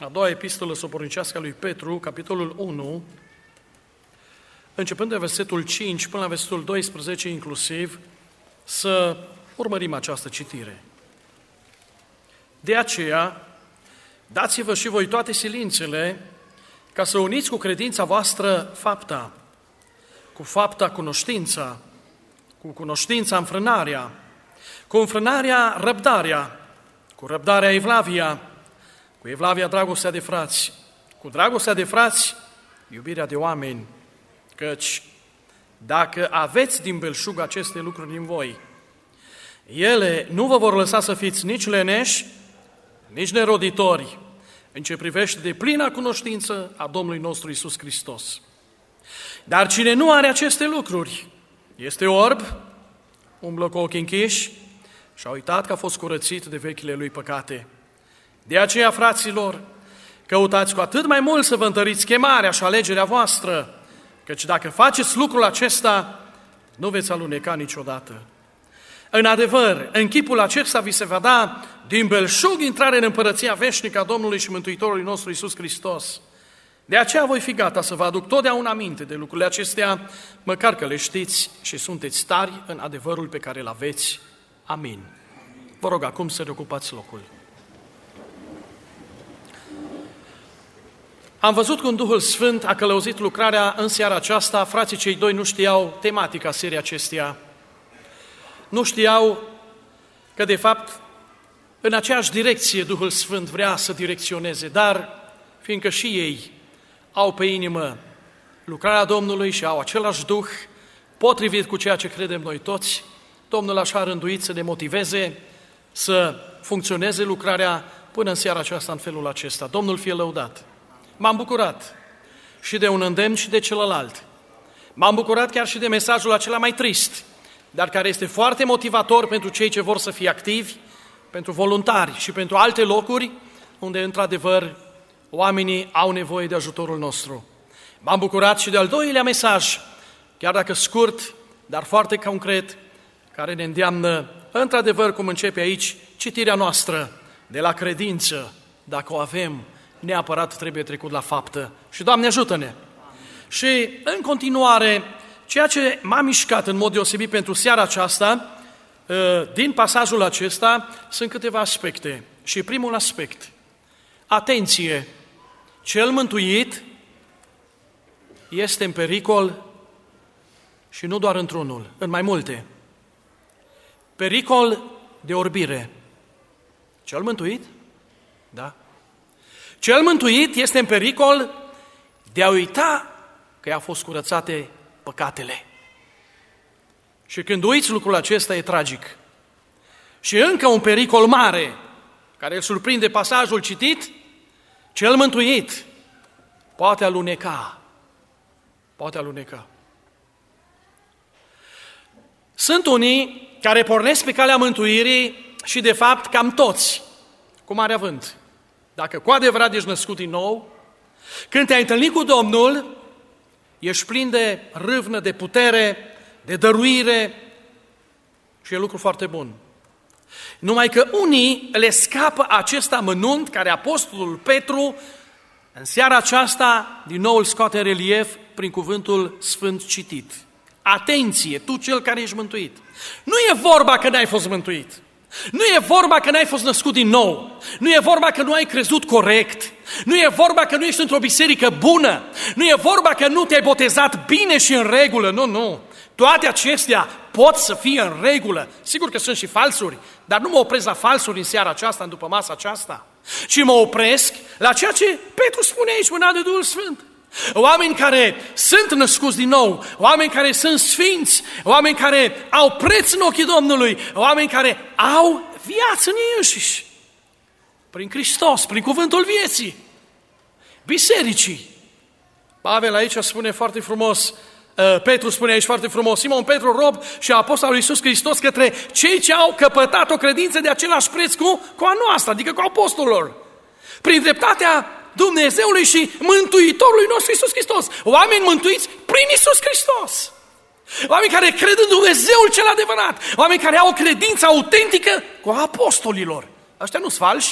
a doua epistolă sobornicească a lui Petru, capitolul 1, începând de versetul 5 până la versetul 12 inclusiv, să urmărim această citire. De aceea, dați-vă și voi toate silințele, ca să uniți cu credința voastră fapta, cu fapta cunoștința, cu cunoștința înfrânarea, cu înfrânarea răbdarea, cu răbdarea evlavia, cu evlavia dragostea de frați, cu dragostea de frați iubirea de oameni, căci dacă aveți din belșug aceste lucruri din voi, ele nu vă vor lăsa să fiți nici leneși, nici neroditori, în ce privește de plina cunoștință a Domnului nostru Iisus Hristos. Dar cine nu are aceste lucruri, este orb, umblă cu ochii închiși și a uitat că a fost curățit de vechile lui păcate. De aceea, fraților, căutați cu atât mai mult să vă întăriți chemarea și alegerea voastră, căci dacă faceți lucrul acesta, nu veți aluneca niciodată. În adevăr, în chipul acesta vi se va da din belșug intrare în împărăția veșnică a Domnului și Mântuitorului nostru Iisus Hristos. De aceea voi fi gata să vă aduc totdeauna aminte de lucrurile acestea, măcar că le știți și sunteți tari în adevărul pe care îl aveți. Amin. Vă rog acum să reocupați locul. Am văzut cum Duhul Sfânt a călăuzit lucrarea în seara aceasta. Frații cei doi nu știau tematica serii acesteia. Nu știau că, de fapt, în aceeași direcție Duhul Sfânt vrea să direcționeze, dar fiindcă și ei au pe inimă lucrarea Domnului și au același Duh, potrivit cu ceea ce credem noi toți, Domnul așa a rânduit să ne motiveze să funcționeze lucrarea până în seara aceasta în felul acesta. Domnul fie lăudat! M-am bucurat și de un îndemn și de celălalt. M-am bucurat chiar și de mesajul acela mai trist, dar care este foarte motivator pentru cei ce vor să fie activi, pentru voluntari și pentru alte locuri unde, într-adevăr, oamenii au nevoie de ajutorul nostru. M-am bucurat și de al doilea mesaj, chiar dacă scurt, dar foarte concret, care ne îndeamnă, într-adevăr, cum începe aici, citirea noastră de la credință. Dacă o avem, neapărat trebuie trecut la faptă. Și, Doamne, ajută-ne! Și, în continuare, ceea ce m-a mișcat în mod deosebit pentru seara aceasta, din pasajul acesta, sunt câteva aspecte. Și primul aspect, atenție, cel mântuit este în pericol și nu doar într-unul, în mai multe. Pericol de orbire. Cel mântuit? Da. Cel mântuit este în pericol de a uita că i-a fost curățate păcatele. Și când uiți lucrul acesta, e tragic. Și încă un pericol mare, care îl surprinde pasajul citit, cel mântuit poate aluneca. Poate aluneca. Sunt unii care pornesc pe calea mântuirii și, de fapt, cam toți, cu mare avânt. Dacă cu adevărat ești născut din nou, când te-ai întâlnit cu Domnul, ești plin de râvnă, de putere, de dăruire și e lucru foarte bun. Numai că unii le scapă acest amănunt care Apostolul Petru în seara aceasta din nou îl scoate în relief prin cuvântul sfânt citit. Atenție, tu cel care ești mântuit. Nu e vorba că n-ai fost mântuit. Nu e vorba că n-ai fost născut din nou. Nu e vorba că nu ai crezut corect. Nu e vorba că nu ești într-o biserică bună. Nu e vorba că nu te-ai botezat bine și în regulă. Nu. Toate acestea pot să fie în regulă. Sigur că sunt și falsuri, dar nu mă opresc la falsuri în seara aceasta, după masa aceasta, ci mă opresc la ceea ce Petru spune aici, mânat de Duhul Sfânt. Oameni care sunt născuți din nou, oameni care sunt sfinți, oameni care au preț în ochii Domnului, oameni care au viață în ei înșiși. Prin Hristos, prin cuvântul vieții, bisericii. Pavel aici spune foarte frumos, Petru spune aici foarte frumos, Simon Petru, rob și apostol lui Iisus Hristos către cei ce au căpătat o credință de același preț cu a noastră, adică cu apostolilor. Prin dreptatea Dumnezeului și Mântuitorului nostru Iisus Hristos. Oameni mântuiți prin Iisus Hristos. Oameni care cred în Dumnezeul cel adevărat. Oameni care au o credință autentică cu apostolilor. Ăștia nu-s falși,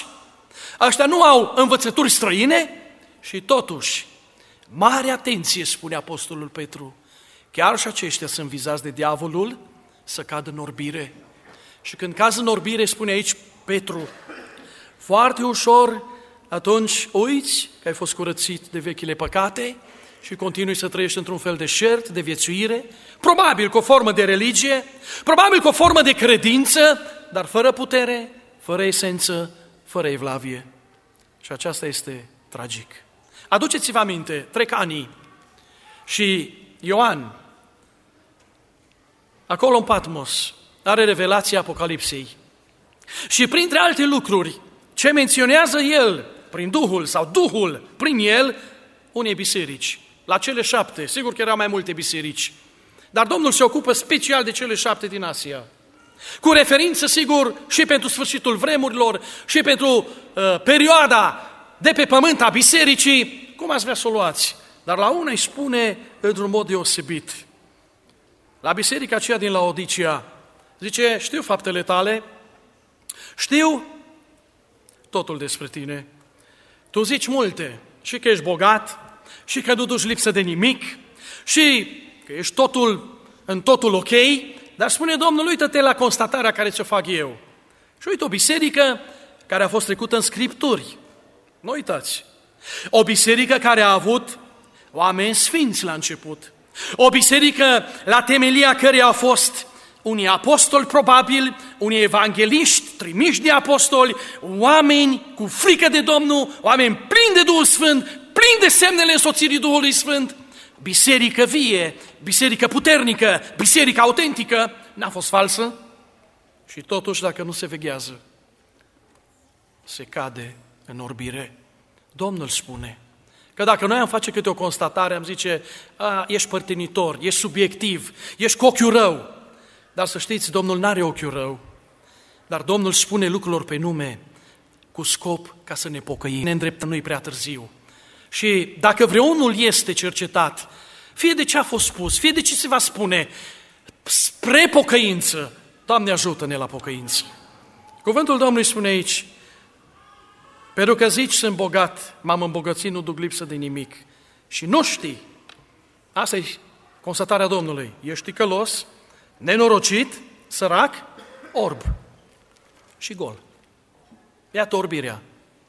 Ăștia nu au învățături străine și totuși, mare atenție, spune Apostolul Petru, chiar și aceștia sunt vizați de diavolul să cadă în orbire. Și când caz în orbire, spune aici Petru, foarte ușor, atunci uiți că ai fost curățit de vechile păcate și continui să trăiești într-un fel de șert, de viețuire, probabil cu o formă de religie, probabil cu o formă de credință, dar fără putere, fără esență, fără evlavie. Și aceasta este tragic. Aduceți-vă aminte, trec ani și Ioan, acolo în Patmos, are revelația Apocalipsei. Și printre alte lucruri, ce menționează el prin Duhul sau Duhul prin el, unei biserici. La cele 7, sigur că erau mai multe biserici, dar Domnul se ocupă special de cele 7 din Asia. Cu referință, sigur, și pentru sfârșitul vremurilor, și pentru perioada de pe pământ a bisericii, cum ați vrea să o luați. Dar la una îi spune într-un mod deosebit. La biserica aceea din Laodicea, zice, știu faptele tale, știu totul despre tine. Tu zici multe, și că ești bogat, și că nu duci lipsă de nimic, și că ești în totul ok, dar spune Domnul, uită-te la constatarea care ți-o fac eu. Și uite, o biserică care a fost trecută în Scripturi. Nu uitați. O biserică care a avut oameni sfinți la început. O biserică la temelia căreia au fost unii apostoli probabil, unii evangeliști trimiși de apostoli, oameni cu frică de Domnul, oameni plini de Duhul Sfânt, plini de semnele însoțirii Duhului Sfânt. Biserică vie, biserică puternică, biserică autentică, n-a fost falsă și totuși dacă nu se veghează, se cade în orbire. Domnul spune că dacă noi am face câte o constatare, am zice, ești părtinitor, ești subiectiv, ești cu ochiul rău. Dar să știți, Domnul n-are ochiul rău, dar Domnul spune lucrurilor pe nume cu scop ca să ne pocăim. Ne îndreptăm, nu-i prea târziu. Și dacă vreunul este cercetat, fie de ce a fost spus, fie de ce se va spune, spre pocăință, Doamne ajută-ne la pocăință. Cuvântul Domnului spune aici, pentru că zici sunt bogat, m-am îmbogățit, nu duc lipsă de nimic. Și nu știi, asta e constatarea Domnului, ești ticălos, nenorocit, sărac, orb și gol. Iată orbirea.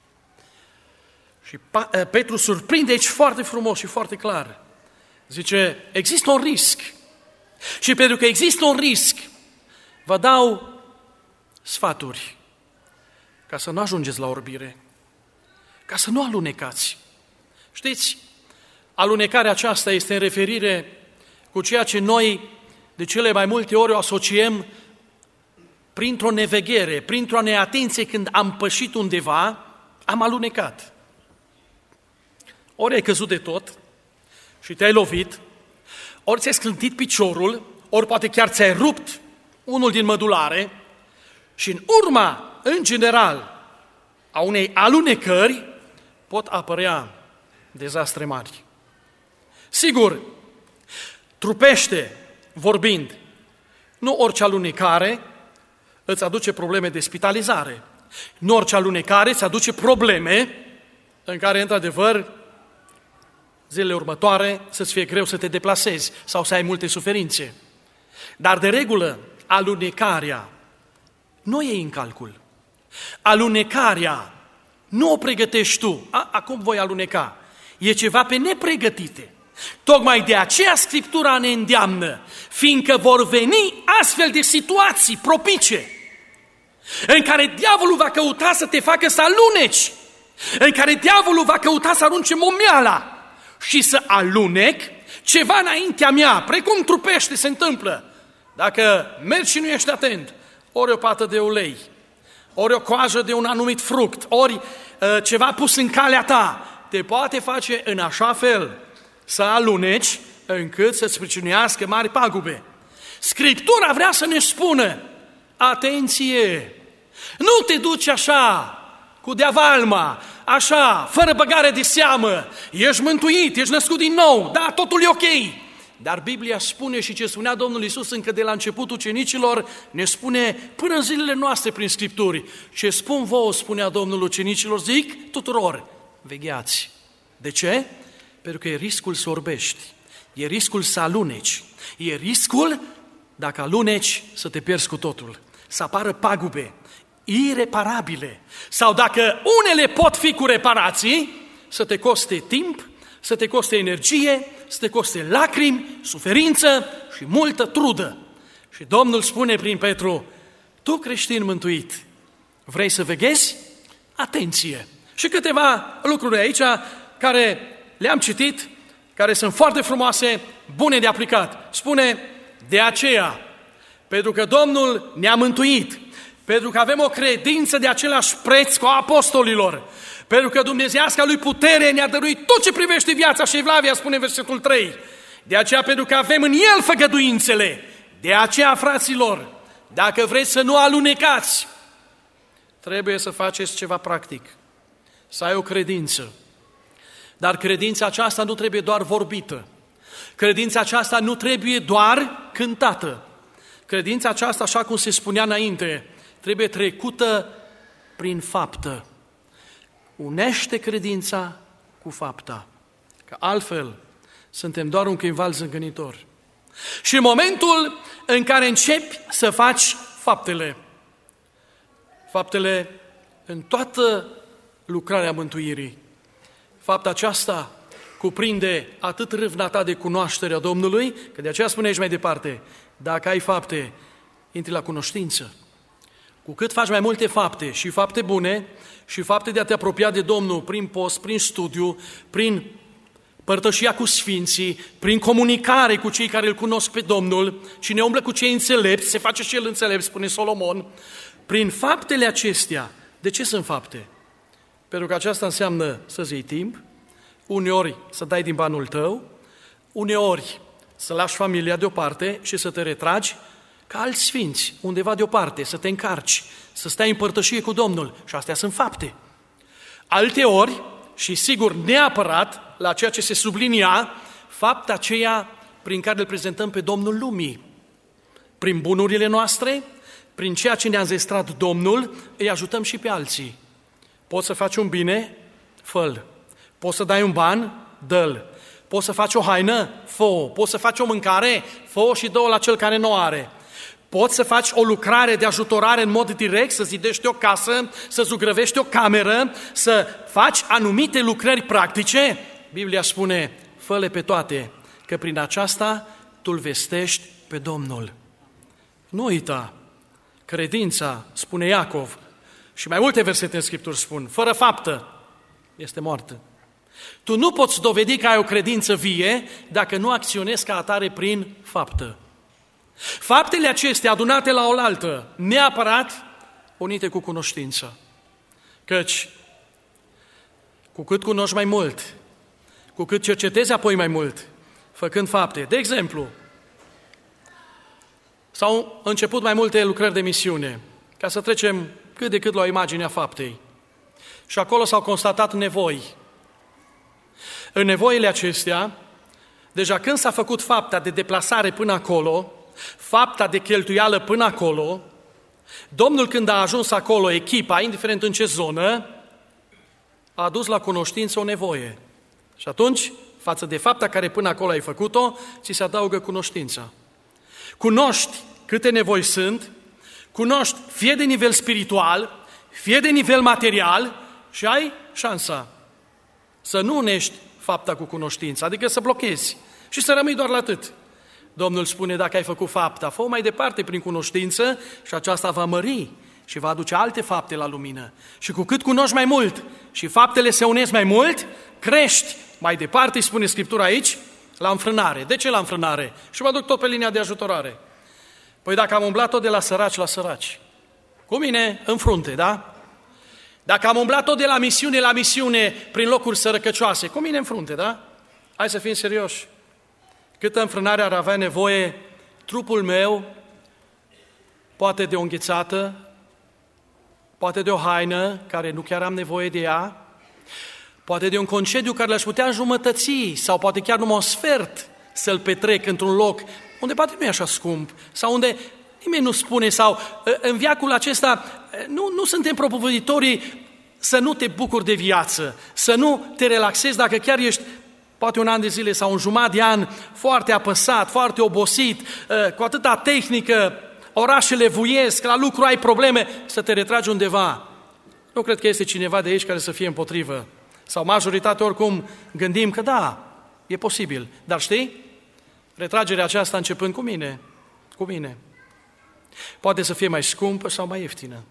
Și Petru surprinde aici foarte frumos și foarte clar. Zice, există un risc. Și pentru că există un risc, vă dau sfaturi ca să nu ajungeți la orbire, ca să nu alunecați. Știți, alunecarea aceasta este în referire cu ceea ce noi de cele mai multe ori o asociem printr-o neveghere, printr-o neatenție când am pășit undeva, am alunecat. Ori ai căzut de tot și te-ai lovit, ori ți-ai sclântit piciorul, ori poate chiar ți-ai rupt unul din mădulare și în urma, în general, a unei alunecări pot apărea dezastre mari. Sigur, trupește vorbind, nu orice alunecare îți aduce probleme de spitalizare. Nu orice alunecare îți aduce probleme în care, într-adevăr, zilele următoare să-ți fie greu să te deplasezi sau să ai multe suferințe. Dar, de regulă, alunecarea nu e în calcul. Alunecarea nu o pregătești tu. Acum voi aluneca. E ceva pe nepregătite. Tocmai de aceea Scriptura ne îndeamnă, fiindcă vor veni astfel de situații propice, în care diavolul va căuta să te facă să aluneci, în care diavolul va căuta să arunce momeala și să alunec ceva înaintea mea, precum trupește se întâmplă. Dacă mergi și nu ești atent, ori o pată de ulei, ori o coajă de un anumit fruct, ori ceva pus în calea ta, te poate face în așa fel să aluneci încât să-ți pricinuiască mari pagube. Scriptura vrea să ne spună, atenție, nu te duci așa, cu deavalma, așa, fără băgare de seamă, ești mântuit, ești născut din nou, da, totul e ok, dar Biblia spune și ce spunea Domnul Iisus încă de la începutul ucenicilor, ne spune până în zilele noastre prin Scripturi. Ce spun vouă, spunea Domnul ucenicilor, zic tuturor, vegheați. De ce? Pentru că e riscul să orbești, e riscul să aluneci, e riscul, dacă aluneci, să te pierzi cu totul, să apară pagube ireparabile, sau dacă unele pot fi cu reparații, să te coste timp, să te coste energie, să te coste lacrimi, suferință și multă trudă. Și Domnul spune prin Petru, tu creștin mântuit, vrei să veghezi? Atenție! Și câteva lucruri aici care le-am citit, care sunt foarte frumoase, bune de aplicat. Spune, de aceea, pentru că Domnul ne-a mântuit, pentru că avem o credință de același preț cu a apostolilor, pentru că dumnezeiasca lui putere ne-a dăruit tot ce privește viața și evlavia, spune versetul 3. De aceea, pentru că avem în El făgăduințele, de aceea, fraților, dacă vreți să nu alunecați, trebuie să faceți ceva practic, să ai o credință. Dar credința aceasta nu trebuie doar vorbită, credința aceasta nu trebuie doar cântată. Credința aceasta, așa cum se spunea înainte, trebuie trecută prin faptă. Unește credința cu fapta, că altfel suntem doar un cheival zângănitor. Și în momentul în care începi să faci faptele în toată lucrarea mântuirii, fapta aceasta cuprinde atât râvna ta de cunoașterea Domnului, că de aceea spune aici mai departe, dacă ai fapte, intri la cunoștință. Cu cât faci mai multe fapte, și fapte bune, și fapte de a te apropia de Domnul prin post, prin studiu, prin părtășia cu sfinții, prin comunicare cu cei care îl cunosc pe Domnul, cine umblă cu cei înțelepți, se face și el înțelept, spune Solomon, prin faptele acestea. De ce sunt fapte? Pentru că aceasta înseamnă să-ți iei timp, uneori să dai din banul tău, uneori să lași familia deoparte și să te retragi ca alți sfinți, undeva deoparte, să te încarci, să stai în părtășie cu Domnul. Și astea sunt fapte. Alteori, și sigur neapărat, la ceea ce se sublinia, fapta aceea prin care îl prezentăm pe Domnul lumii. Prin bunurile noastre, prin ceea ce ne-a înzestrat Domnul, îi ajutăm și pe alții. Poți să faci un bine? Fă-l. Poți să dai un ban? Dă-l. Poți să faci o haină? Fă-o. Poți să faci o mâncare? Fă-o și dă-o la cel care nu are. Poți să faci o lucrare de ajutorare în mod direct, să zidești o casă, să zugrăvești o cameră, să faci anumite lucrări practice? Biblia spune, fă-le pe toate, că prin aceasta tu-L vestești pe Domnul. Nu uita, credința, spune Iacov, și mai multe versete în Scripturi spun, fără faptă este moartă. Tu nu poți dovedi că ai o credință vie dacă nu acționezi ca atare prin faptă. Faptele acestea adunate la oaltă, neapărat unite cu cunoștință. Căci cu cât cunoști mai mult, cu cât cercetezi apoi mai mult, făcând fapte. De exemplu, s-au început mai multe lucrări de misiune, ca să trecem cât de cât la o imagine a faptei. Și acolo s-au constatat nevoi. În nevoile acestea, deja când s-a făcut fapta de deplasare până acolo, fapta de cheltuială până acolo, Domnul când a ajuns acolo, echipa, indiferent în ce zonă, a adus la cunoștință o nevoie. Și atunci, față de fapta care până acolo ai făcut-o, ți se adaugă cunoștința. Cunoști câte nevoi sunt, cunoști fie de nivel spiritual, fie de nivel material și ai șansa să nu unești fapta cu cunoștința, adică să blochezi și să rămâi doar la atât. Domnul spune, dacă ai făcut fapta, fă-o mai departe prin cunoștință și aceasta va mări și va aduce alte fapte la lumină. Și cu cât cunoști mai mult și faptele se unesc mai mult, crești mai departe, spune Scriptura aici, la înfrânare. De ce la înfrânare? Și mă duc tot pe linia de ajutorare. Păi dacă am umblat tot de la săraci la săraci, cu mine în frunte, da? Dacă am umblat tot de la misiune la misiune prin locuri sărăcăcioase, cu mine în frunte, da? Hai să fim serioși. Câtă înfrânare ar avea nevoie trupul meu, poate de o înghețată, poate de o haină, care nu chiar am nevoie de ea, poate de un concediu care l-aș putea înjumătăți, sau poate chiar numai un sfert să-l petrec într-un loc unde poate nu e așa scump sau unde nimeni nu spune sau în veacul acesta nu suntem propovăditorii să nu te bucuri de viață, să nu te relaxezi dacă chiar ești poate un an de zile sau un jumătate de an foarte apăsat, foarte obosit, cu atâta tehnică, orașele vuiesc, la lucru ai probleme, să te retragi undeva. Nu cred că este cineva de aici care să fie împotrivă. Sau majoritatea oricum gândim că da, e posibil. Dar știi? Retragerea aceasta începând cu mine. Poate să fie mai scumpă sau mai ieftină.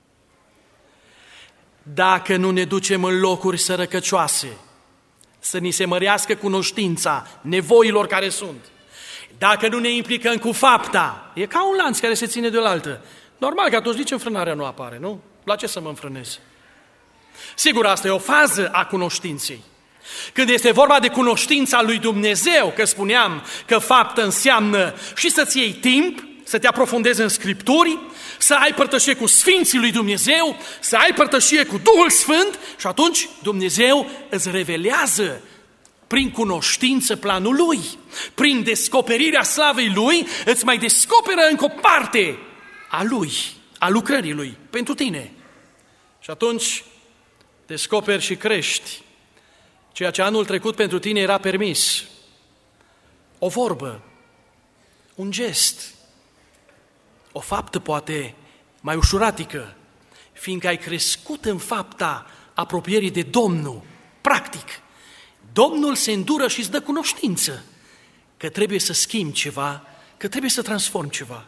Dacă nu ne ducem în locuri sărăcăcioase, să ni se mărească cunoștința nevoilor care sunt, dacă nu ne implicăm cu fapta, e ca un lanț care se ține de oaltă. Normal că atunci nici înfrânarea nu apare, nu? La ce să mă înfrânez? Sigur, asta e o fază a cunoștinței. Când este vorba de cunoștința lui Dumnezeu, că spuneam că faptă înseamnă și să-ți iei timp, să te aprofundezi în Scripturi, să ai părtășie cu Sfinții lui Dumnezeu, să ai părtășie cu Duhul Sfânt și atunci Dumnezeu îți revelează prin cunoștință planul Lui, prin descoperirea slavei Lui, îți mai descoperă încă o parte a Lui, a lucrării Lui, pentru tine. Și atunci descoperi și crești ceea ce anul trecut pentru tine era permis. O vorbă, un gest, o faptă poate mai ușuratică, fiindcă ai crescut în fapta apropierii de Domnul, practic. Domnul se îndură și îți dă cunoștință că trebuie să schimbi ceva, că trebuie să transformi ceva.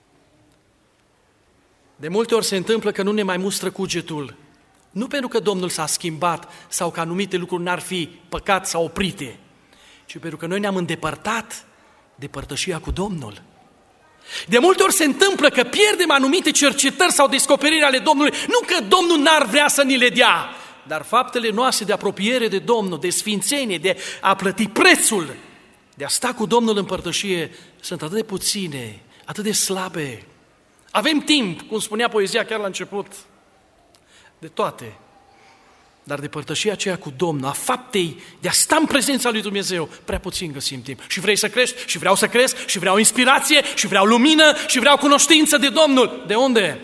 De multe ori se întâmplă că nu ne mai mustră cugetul, nu pentru că Domnul s-a schimbat sau că anumite lucruri n-ar fi păcat sau oprite, ci pentru că noi ne-am îndepărtat de părtășia cu Domnul. De multe ori se întâmplă că pierdem anumite cercetări sau descoperiri ale Domnului, nu că Domnul n-ar vrea să ni le dea, dar faptele noastre de apropiere de Domnul, de sfințenie, de a plăti prețul, de a sta cu Domnul în părtășie, sunt atât de puține, atât de slabe. Avem timp, cum spunea poezia chiar la început, de toate, dar de părtășia aceea cu Domnul, a faptei de a sta în prezența lui Dumnezeu, prea puțin găsim timp. Și vrei să crești, și vreau să cresc, și vreau inspirație, și vreau lumină, și vreau cunoștință de Domnul. De unde?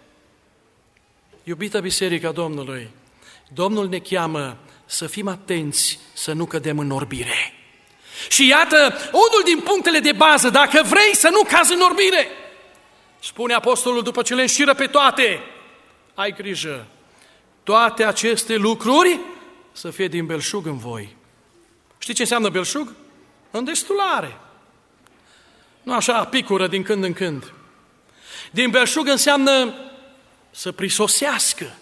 Iubită Biserica Domnului, Domnul ne cheamă să fim atenți, să nu cădem în orbire. Și iată, unul din punctele de bază, dacă vrei să nu cazi în orbire, spune apostolul după ce le înșiră pe toate, ai grijă, toate aceste lucruri să fie din belșug în voi. Știi ce înseamnă belșug? Îndestulare. Nu așa, picură din când în când. Din belșug înseamnă să prisosească.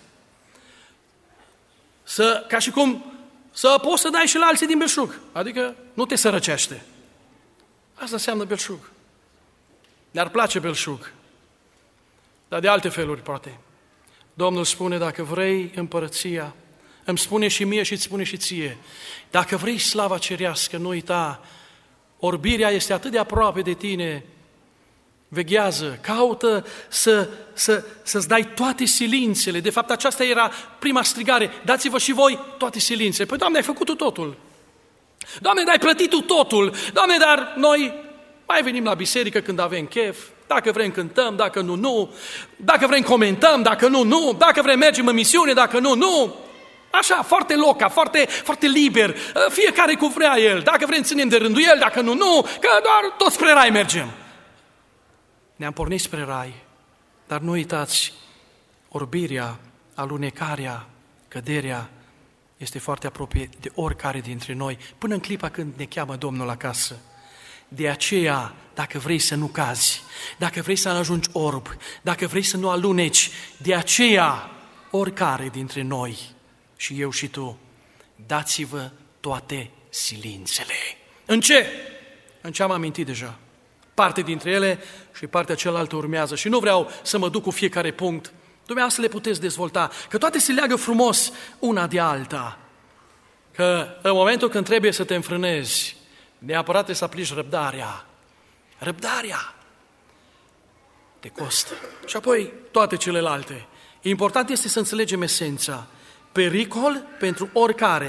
Ca și cum să poți să dai și la alții din belșug. Adică nu te sărăcește. Asta înseamnă belșug. Ne-ar place belșug. Dar de alte feluri, poate. Domnul spune, dacă vrei împărăția, îmi spune și mie și îți spune și ție, dacă vrei slava cerească, nu uita, orbirea este atât de aproape de tine, veghează, caută să-ți dai toate silințele. De fapt, aceasta era prima strigare, dați-vă și voi toate silințele. Păi, Doamne, ai făcut tu totul. Doamne, ai plătit tu totul. Doamne, dar noi mai venim la biserică când avem chef, dacă vrem cântăm, dacă nu, nu, dacă vrem comentăm, dacă nu, nu, dacă vrem mergem în misiune, dacă nu, nu. Așa, foarte loca, foarte liber, fiecare cum vrea el, dacă vrem ținem de rânduiel, dacă nu, nu, că doar toți spre rai mergem. Ne-am pornit spre rai, dar nu uitați, orbirea, alunecarea, căderea este foarte apropie de oricare dintre noi, până în clipa când ne cheamă Domnul acasă. De aceea, dacă vrei să nu cazi, dacă vrei să nu ajungi orb, dacă vrei să nu aluneci, de aceea, oricare dintre noi, și eu și tu, dați-vă toate silințele. În ce? În ce am amintit deja. Parte dintre ele și partea cealaltă urmează. Și nu vreau să mă duc cu fiecare punct. Dumneavoastră le puteți dezvolta, că toate se leagă frumos una de alta. Că în momentul când trebuie să te înfrânezi, neapărat trebuie să aplici răbdarea. Răbdarea te costă. Și apoi toate celelalte. Important este să înțelegem esența. Pericol pentru oricare.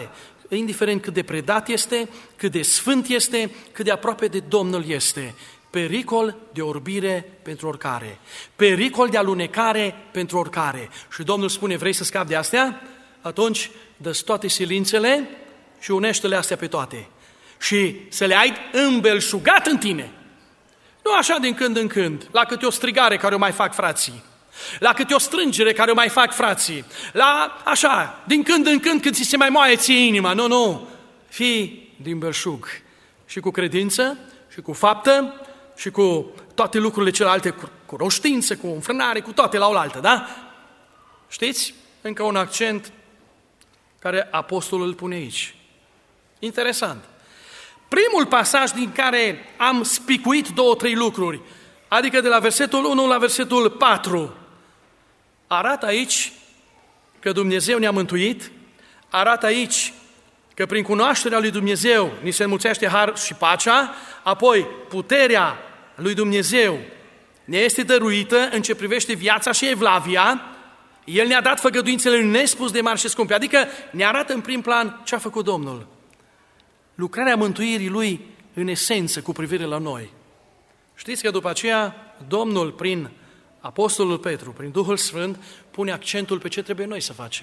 indiferent cât de predat este, cât de sfânt este, cât de aproape de Domnul este. Pericol de orbire pentru oricare, pericol de alunecare pentru oricare. Și Domnul spune, vrei să scapi de astea? Atunci dă-ți toate silințele și unește-le astea pe toate. Și să le ai îmbelșugat în tine. Nu așa din când în când, la câte o strigare care o mai fac frații, la câte o strângere care o mai fac frații, la așa, din când în când când ți se mai moaie ție inima. Nu, fii din belșug și cu credință și cu faptă și cu toate lucrurile celelalte, cu roștință, cu înfrânare, cu toate la oaltă, da? Știți? Încă un accent care apostolul îl pune aici. Interesant. Primul pasaj din care am spicuit 2-3 lucruri, adică de la versetul 1 la versetul 4, arată aici că Dumnezeu ne-a mântuit, arată aici că prin cunoașterea lui Dumnezeu ni se înmulțește har și pacea, apoi puterea lui Dumnezeu ne este dăruită în ce privește viața și evlavia, El ne-a dat făgăduințele nespus de mari și scumpe, adică ne arată în prim plan ce a făcut Domnul. Lucrarea mântuirii Lui în esență cu privire la noi. Știți că după aceea Domnul prin Apostolul Petru, prin Duhul Sfânt, pune accentul pe ce trebuie noi să facem.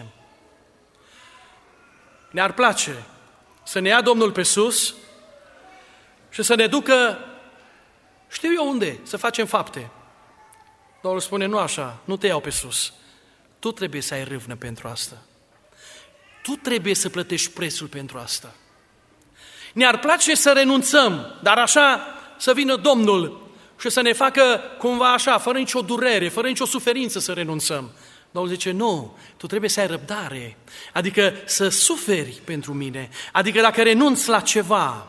Ne-ar place să ne ia Domnul pe sus și să ne ducă, știu eu unde, să facem fapte. Domnul spune, nu așa, nu te iau pe sus. Tu trebuie să ai râvnă pentru asta. Tu trebuie să plătești prețul pentru asta. Ne-ar place să renunțăm, dar așa să vină Domnul și să ne facă cumva așa, fără nicio durere, fără nicio suferință să renunțăm. Domnul zice, nu, tu trebuie să ai răbdare, adică să suferi pentru mine, adică dacă renunți la ceva,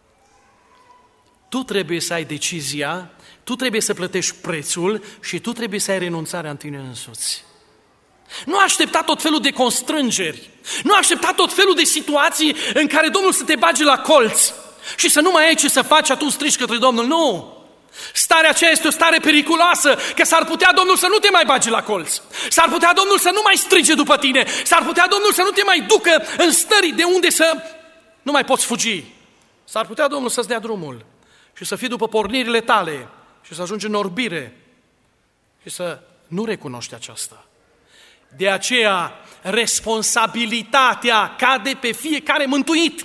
tu trebuie să ai decizia, tu trebuie să plătești prețul și tu trebuie să ai renunțarea în tine însuți. Nu aștepta tot felul de constrângeri, nu aștepta tot felul de situații în care Domnul să te bage la colț și să nu mai ai ce să faci, atunci strigi către Domnul. Nu! Starea aceea este o stare periculoasă, că s-ar putea Domnul să nu te mai bage la colț, s-ar putea Domnul să nu mai strige după tine, s-ar putea Domnul să nu te mai ducă în stări de unde să nu mai poți fugi. S-ar putea Domnul să-ți dea drumul și să fii după pornirile tale și să ajungi în orbire și să nu recunoști aceasta. De aceea, responsabilitatea cade pe fiecare mântuit.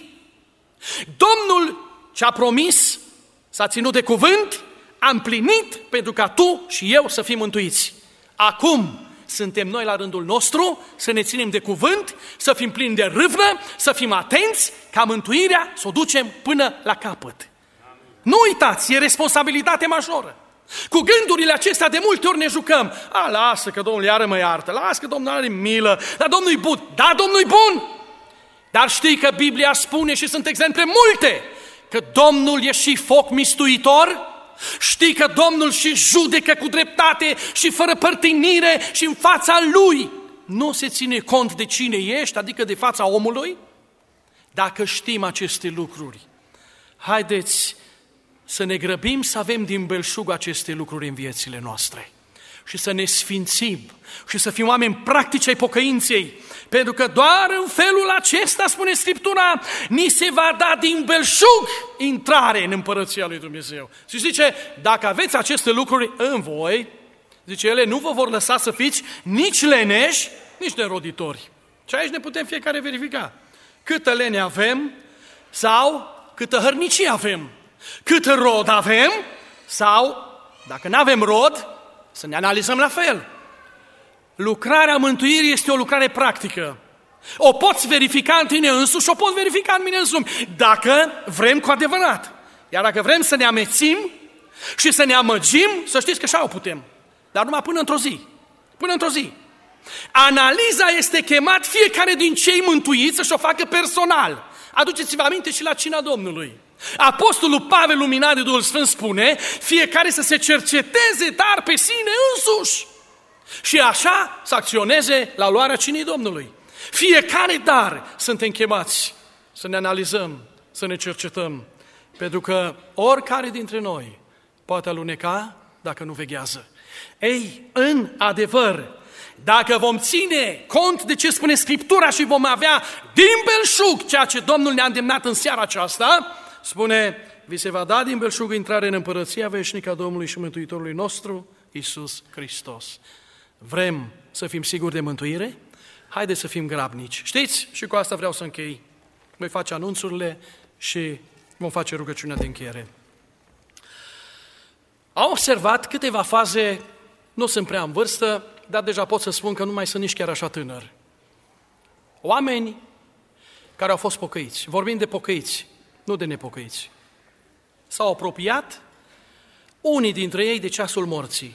Domnul ce-a promis, s-a ținut de cuvânt, a împlinit pentru ca tu și eu să fim mântuiți. Acum suntem noi la rândul nostru să ne ținem de cuvânt, să fim plini de râvnă, să fim atenți ca mântuirea să o ducem până la capăt. Nu uitați, e responsabilitate majoră. Cu gândurile acestea de multe ori ne jucăm. Lasă că Domnul iară mă iartă, lasă că Domnul are milă, dar Domnul e bun. Da, Domnul e bun! Dar știi că Biblia spune, și sunt exemple multe, că Domnul e și foc mistuitor? Știi că Domnul și judecă cu dreptate și fără părtinire și în fața Lui nu se ține cont de cine ești, adică de fața omului? Dacă știm aceste lucruri, haideți să ne grăbim să avem din belșug aceste lucruri în viețile noastre și să ne sfințim și să fim oameni practici ai pocăinței, pentru că doar în felul acesta, spune Scriptura, ni se va da din belșug intrare în Împărăția lui Dumnezeu. Și zice, dacă aveți aceste lucruri în voi, zice, ele nu vă vor lăsa să fiți nici leneși, nici neroditori. Și aici ne putem fiecare verifica câtă lene avem sau câtă hărnicie avem. Cât rod avem sau, dacă nu avem rod, să ne analizăm la fel. Lucrarea mântuirii este o lucrare practică. O poți verifica în tine însuși, o poți verifica în mine însumi, dacă vrem cu adevărat. Iar dacă vrem să ne amețim și să ne amăgim, să știți că așa o putem. Dar numai până într-o zi. Până într-o zi. Analiza este chemat fiecare din cei mântuiți să-și o facă personal. Aduceți-vă aminte și la cina Domnului. Apostolul Pavel, luminat de Duhul Sfânt, spune, fiecare să se cerceteze, dar pe sine însuși. Și așa să acționeze la luarea cinei Domnului. Fiecare dar suntem chemați să ne analizăm, să ne cercetăm, pentru că oricare dintre noi poate aluneca dacă nu veghează. Ei, în adevăr, dacă vom ține cont de ce spune Scriptura și vom avea din belșug ceea ce Domnul ne-a îndemnat în seara aceasta, spune, vi se va da din belșug intrare în împărăția veșnică a Domnului și Mântuitorului nostru, Iisus Hristos. Vrem să fim siguri de mântuire? Haideți să fim grabnici. Știți? Și cu asta vreau să închei. Voi face anunțurile și vom face rugăciunea de încheiere. Am observat câteva faze, nu sunt prea în vârstă, dar deja pot să spun că nu mai sunt nici chiar așa tânăr. Oameni care au fost pocăiți, vorbim de pocăiți, nu de nepocăiți. S-au apropiat unii dintre ei de ceasul morții.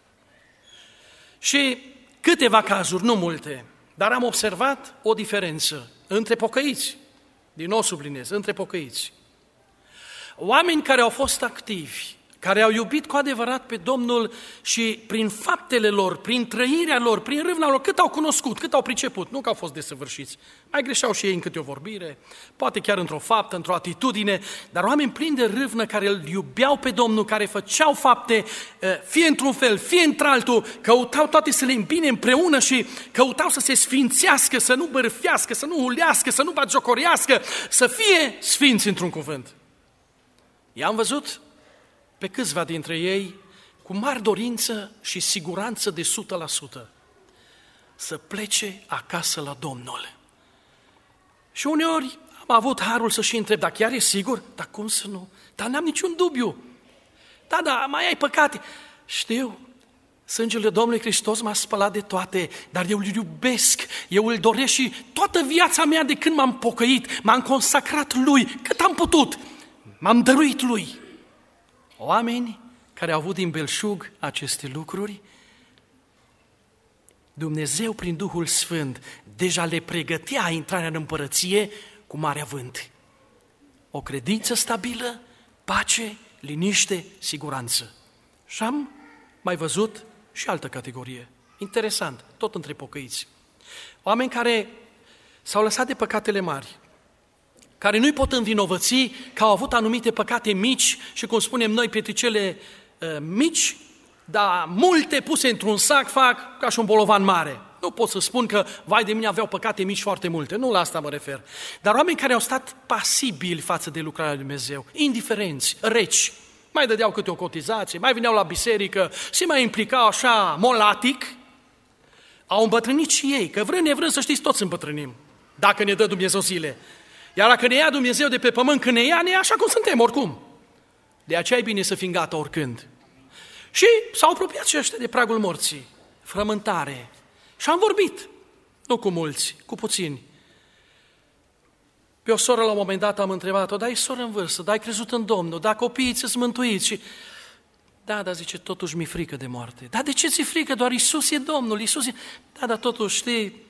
Și câteva cazuri, nu multe, dar am observat o diferență între pocăiți. Din nou subliniez, între pocăiți. Oameni care au fost activi, care au iubit cu adevărat pe Domnul și prin faptele lor, prin trăirea lor, prin râvna lor, cât au cunoscut, cât au priceput, nu că au fost desăvârșiți. Mai greșeau și ei în câte o vorbire, poate chiar într-o faptă, într-o atitudine, dar oameni plini de râvnă care îl iubeau pe Domnul, care făceau fapte, fie într-un fel, fie într-altul, căutau toate să le îmbine împreună și căutau să se sfințească, să nu bârfească, să nu ulească, să nu batjocorească, să fie sfinți într-un cuvânt. I-am văzut pe câțiva dintre ei cu mare dorință și siguranță de 100% să plece acasă la Domnul. Și uneori am avut harul să și întreb, dar chiar e sigur? Dar cum să nu? Dar n-am niciun dubiu. Da, mai ai păcate. Știu, sângele Domnului Hristos m-a spălat de toate, dar eu îl iubesc, eu îl doresc și toată viața mea de când m-am pocăit, m-am consacrat Lui, cât am putut, m-am dăruit Lui. Oameni care au avut din belșug aceste lucruri, Dumnezeu prin Duhul Sfânt deja le pregătea intrarea în împărăție cu mare avânt. O credință stabilă, pace, liniște, siguranță. Și am mai văzut și altă categorie. Interesant, tot între pocăiți. Oameni care s-au lăsat de păcatele mari, care nu-i pot învinovăți că au avut anumite păcate mici și, cum spunem noi, pietricele mici, dar multe puse într-un sac fac ca și un bolovan mare. Nu pot să spun că, vai de mine, aveau păcate mici foarte multe, nu la asta mă refer. Dar oameni care au stat pasibili față de lucrarea lui Dumnezeu, indiferenți, reci, mai dădeau câte o cotizație, mai veneau la biserică, se mai implicau așa molatic, au îmbătrânit și ei, că vrând nevrând să știți, toți îmbătrânim, dacă ne dă Dumnezeu zile. Iar dacă ne ia Dumnezeu de pe pământ, când ne ia așa cum suntem, oricum. De aceea e bine să fim gata oricând. Și s-au apropiat și ăștia de pragul morții, frământare. Și am vorbit, nu cu mulți, cu puțini. Pe o soră la un moment dat am întrebat-o, dar e soră în vârstă, dar ai crezut în Domnul, dar copiii ți-s mântuiți și... Da, dar zice, totuși mi-e frică de moarte. Dar de ce ți-e frică? Doar Iisus e Domnul, Iisus e... Da, dar totuși, știi...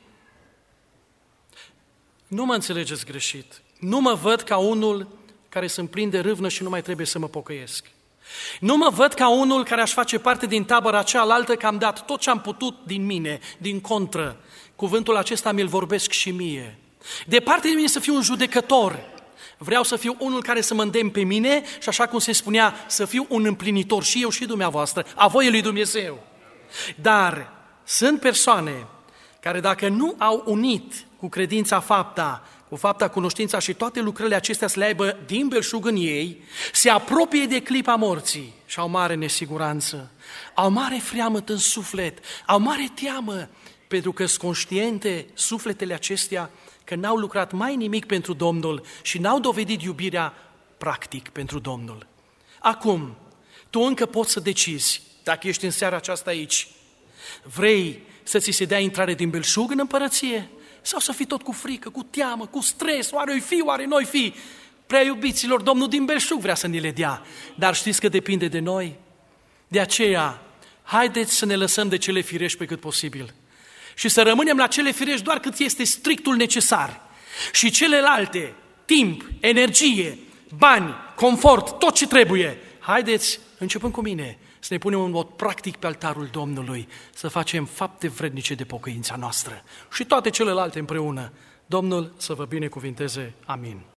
Nu mă înțelegeți greșit. Nu mă văd ca unul care sunt plin de râvnă și nu mai trebuie să mă pocăiesc. Nu mă văd ca unul care aș face parte din tabăra cealaltă, că am dat tot ce am putut din mine, din contră. Cuvântul acesta mi-l vorbesc și mie. Departe de mine să fiu un judecător. Vreau să fiu unul care să mă îndemn pe mine și, așa cum se spunea, să fiu un împlinitor și eu și dumneavoastră, a voiei lui Dumnezeu. Dar sunt persoane care, dacă nu au unit cu credința fapta, cu fapta cunoștința și toate lucrările acestea să le aibă din belșug în ei, se apropie de clipa morții și au mare nesiguranță, au mare freamăt în suflet, au mare teamă, pentru că sunt conștiente sufletele acestea că n-au lucrat mai nimic pentru Domnul și n-au dovedit iubirea practic pentru Domnul. Acum, tu încă poți să decizi, dacă ești în seara aceasta aici, vrei să ți se dea intrare din belșug în împărăție? Sau să fii tot cu frică, cu teamă, cu stres, oare o-i fi, oare nu-i fi? Prea iubiților, Domnul din belșug vrea să ne le dea, dar știți că depinde de noi? De aceea, haideți să ne lăsăm de cele firești pe cât posibil și să rămânem la cele firești doar cât este strictul necesar. Și celelalte, timp, energie, bani, confort, tot ce trebuie, haideți, începând cu mine, să ne punem în mod practic pe altarul Domnului, să facem fapte vrednice de pocăința noastră și toate celelalte împreună. Domnul să vă binecuvinteze. Amin.